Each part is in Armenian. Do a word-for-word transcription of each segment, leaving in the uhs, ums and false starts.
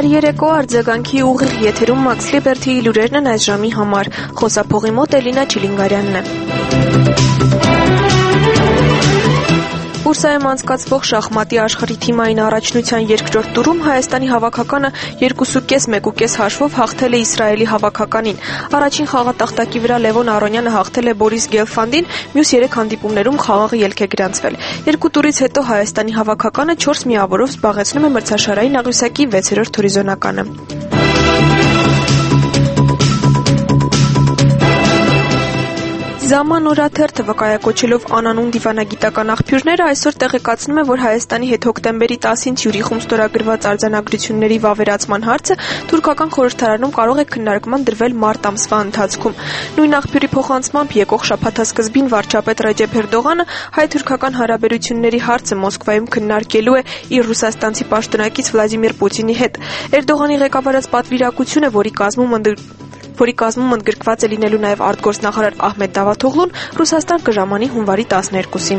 Բարերեկո արձագանքի ուղիղ եթերում Max Liberty-ի լուրերն են այս ժամի համար։ Խոսափողի մոտ Էլինա Չիլինգարյանն է։ Բուրսայում անցկացվող շախմատի աշխարհի թիմային առաջնության երկրորդ տուրում Հայաստանի հավաքականը երկուսուկես մեկուկես հաշվով հաղթել է Իսրայելի հավաքականին։ Առաջին խաղատախտակի վրա Լևոն Արոնյանը հաղթել է Բորիս Գելֆանդին, մյուս երեք հանդիպումներում խաղաղ ելք է գրանցվել։ Երկու տուրից հետո Հայաստանի հավաքականը չորս միավորով զբաղեցնում է մրցաշարային աղյուսակի վեցերորդ հորիզոնականը։ Zaman օրաթերթը վկայակոչելով անանուն դիվանագիտական աղբյուրները այսօր տեղեկացնում է, որ Հայաստանի հետ հոկտեմբերի տասին Ցյուրիխում ստորագրված արձանագրությունների վավերացման հարցը թուրքական խորհրդարանում կարող է քննարկման դրվել մարտ ամսվա ընթացքում։ Նույն աղբյուրի փոխանցմամբ եկող շաբաթասկզբին վարչապետ Ռեջեփ Էրդողանը հայ-թուրքական հարաբերությունների հարցը Մոսկվայում քննարկելու է իր ռուսաստանցի պաշտոնակից Վլադիմիր Պուտինի հետ։ Էրդողանի ղեկավարած պատվիրակությունը, որի կազմում որի կազմում ընդգրկված է լինելու նաև արտգործնախարար Ահմեդ Դավաթօղլուն, Ռուսաստան կժամանի հունվարի տասներկուսին։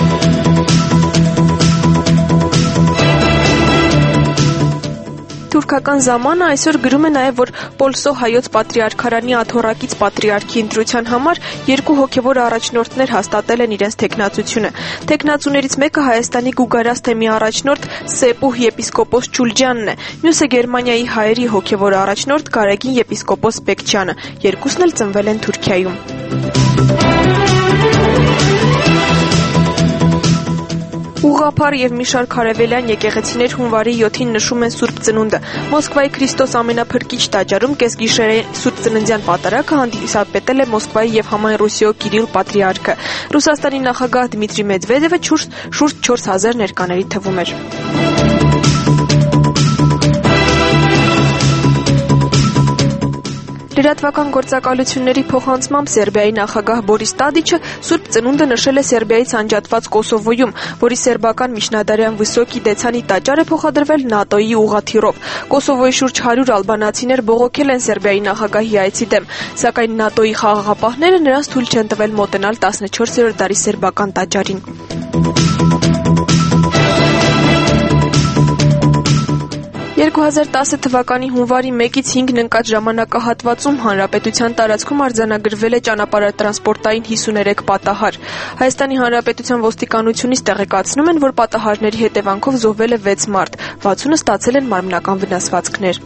Թուրքական Զամանը այսօր գրում է նաև, որ Պոլսո հայոց պատրիարքարանի աթոռակից պատրիարքի ընտրության համար երկու հոգևոր առաջնորդներ հաստատել են իրենց թեկնածությունը։ Թեկնածուներից մեկը Հայաստանի Գուգարաս թեմի առաջնորդ Սեպուհ եպիսկոպոս Չուլջյանն է, մյուսը Գերմանիայի հայերի հոգևոր առաջնորդ Գարեգին եպիսկոպոս Բեկչյանը։ Երկուսն էլ ծնվել են Թուրքիայում։ Ուղղափառ եւ մի շարք արևելյան եկեղեցիներ հունվարի յոթին նշում են Սուրբ Ծնունդը։ Մոսկվայի Քրիստոս ամենափրկիչ տաճարում կեսգիշերային Սուրբ Ծննդյան պատարագը հանդիսապետել է Մոսկվայի եւ Համայն Ռուսիո Կիրիլ պատրիարքը։ Ռուսաստանի նախագահ Դմիտրի Մեդվեդևը շուրջ չորս հազար ներկաների թվում էր։ Լրատվական գործակալությունների փոխանցմամբ Սերբիայի նախագահ Բորիս Տադիչը Սուրբ Ծնունդը նշել է Սերբիայից անջատված Կոսովոյում, որի սերբական միջնադարյան Վիսոկի Դեցանի տաճար է փոխադրվել ՆԱՏՕ-ի ուղղաթիռով։ Կոսովոյի շուրջ հարյուր ալբանացիներ բողոքել են Սերբիայի նախագահի այցի դեմ, սակայն ՆԱՏՕ-ի խաղաղապահները նրանց թույլ չեն տվել մոտենալ տասնչորսերորդ դարի սերբական տաճարին։ երկու հազար տասը թվականի հունվարի մեկից հինգն ընկած ժամանակահատվածում հանրապետության տարածքում արձանագրվել է ճանապարհատրանսպորտային հիսուներեք պատահար։ Հայաստանի Հանրապետության ոստիկանությունից տեղեկացնում են, որ պատահարների հետևանքով զոհվել է վեց մարդ, վաթսունը ստացել են մարմնական վնասվածքներ։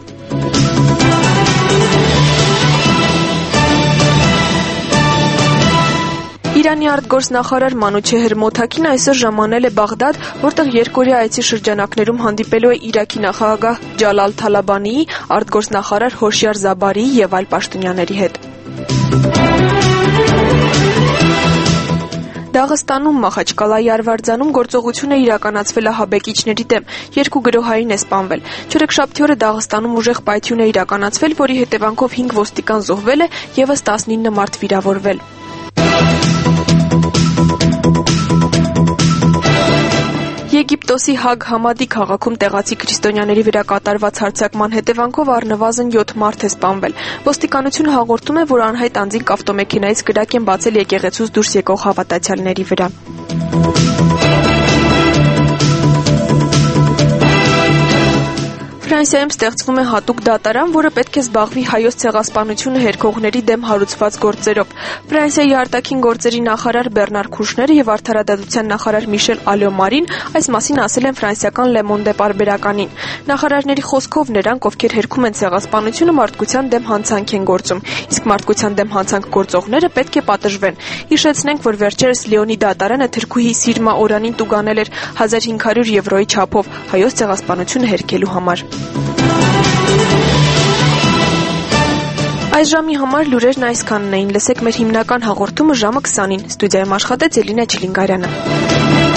Իրանի արտգործնախարար Մանուչեհր Մոթակին այսօր ժամանել է Բաղդադ, որտեղ երկօրյա այցի շրջանակներում հանդիպելու է Իրաքի նախագահ Ջալալ Թալաբանիի, արտգործնախարար Հոշյար Զաբարիի եւ այլ պաշտոնյաների հետ։ Դաղստանում Մախաչկալայի Արվարձանում գործողություն է իրականացվել ահաբեկիչների դեմ, երկու գրոհային է սպանվել։ Չորեքշաբթի օրը Դաղստանում ուժեղ պայթյուն է իրականացվել, որի հետևանքով հինգ ոստիկան զոհվել է, եւս տասնինը մարդ վիրավորվել։ Եգիպտոսի Հագ Համադի քաղաքում տեղացի քրիստոնյաների վրա կատարված հարձակման հետևանքով առնվազն յոթ մարդ է սպանվել։ Ոստիկանությունը հաղորդում է, որ անհայտ անձինք ավտոմեքենայից կրակ են բացել եկեղեցուց դուրս եկող հավատացյալների վրա։ Ֆրանսիայում ստեղծվում է հատուկ դատարան, որը պետք է զբաղվի հայոց ցեղասպանությունը հերքողների դեմ հարուցված գործերով։ Ֆրանսիայի արտաքին գործերի նախարար Բեռնար Քուշները եւ արդարադատության նախարար Միշել Ալյոմարին այս մասին ասել են ֆրանսիական Le Monde պարբերականին։ Նախարարների խոսքով նրանք, ովքեր հերքում են ցեղասպանությունը, մարդկության դեմ հանցանք են գործում, իսկ մարդկության դեմ հանցանք գործողները պետք է պատժվեն։ Հիշեցնենք, որ վերջերս Լիոնի դատարանը թրքուհի Սիրմա Օրանին տուգանել էր հազար հինգ հարյուր եվրոյի չափով հայոց ցեղասպանությունը հերքելու համար։ Այս ժամի համար լուրերն այսքանն էին։ Լսեք մեր հիմնական հաղորդումը ժամը քսանին։ Ստուդիայում աշխատեց Էլինա Չիլինգարյանը։